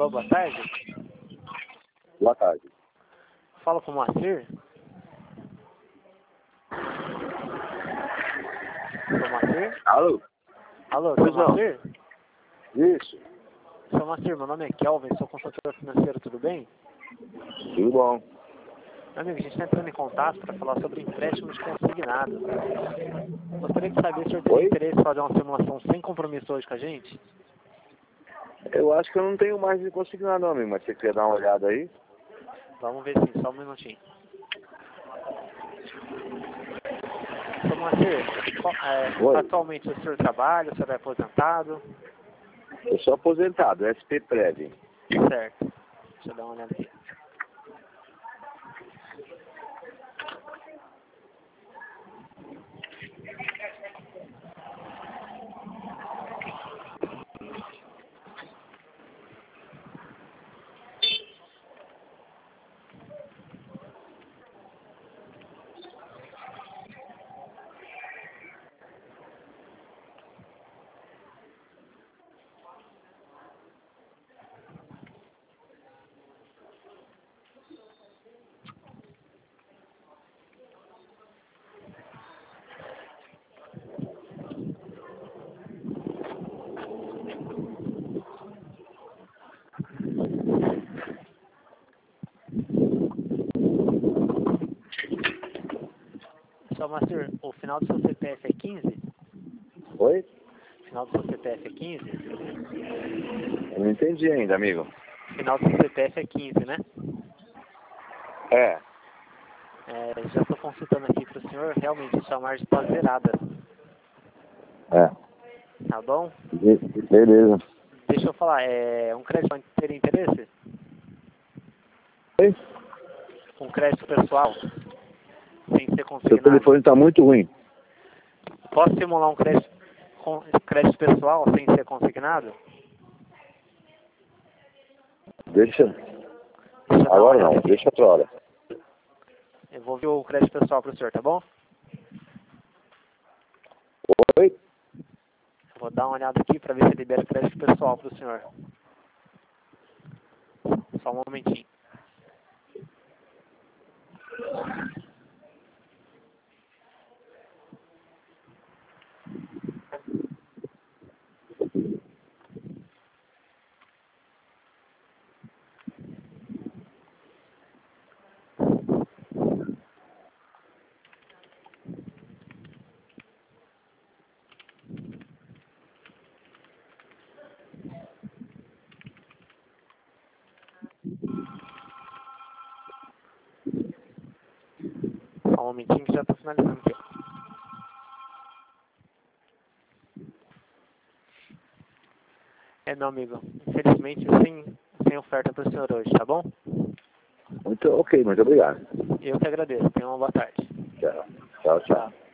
Alô, boa tarde. Boa tarde. Fala com o Moacir. Seu Moacir? Alô? Alô, Pois seu não. Moacir? Isso. Seu Moacir, meu nome é Kelvin, sou consultor financeiro, tudo bem? Tudo bom. Meu amigo, a gente está entrando em contato para falar sobre empréstimos consignados. Gostaria de saber se o senhor teria Oi? interesse em fazer uma simulação sem compromisso hoje com a gente? Eu acho que eu não tenho mais de consignar não, amigo, mas você quer dar uma olhada aí? Vamos ver sim, só um minutinho. Seu Moacir, Oi. atualmente o senhor trabalha, o senhor é aposentado? Eu sou aposentado, SP Prev. Certo. Deixa eu dar uma olhada aqui. Seu Moacir, o final do seu CPF é 15? Oi? O final do seu CPF é 15? Eu não entendi ainda, amigo. O final do seu CPF é 15, né? É. Já estou consultando aqui para o senhor, realmente sua margem está zerada, É. tá bom? Beleza. Deixa eu falar, um crédito teria interesse? Oi? Um crédito pessoal, sem ser Seu consignado. telefone tá muito ruim. Posso simular um crédito pessoal sem ser consignado? Deixa. Deixa eu dar uma Agora olhada não, aqui. deixa outra hora. Eu vou ver o crédito pessoal para o senhor, tá bom? Oi? Eu vou dar uma olhada aqui para ver se libera crédito pessoal para o senhor. Só um momentinho. Só um momentinho que já estou finalizando aqui. Meu amigo, infelizmente sem oferta para o senhor hoje, tá bom? Ok, muito obrigado. Eu que agradeço. Tenha uma boa tarde. Tchau. Tchau, tchau.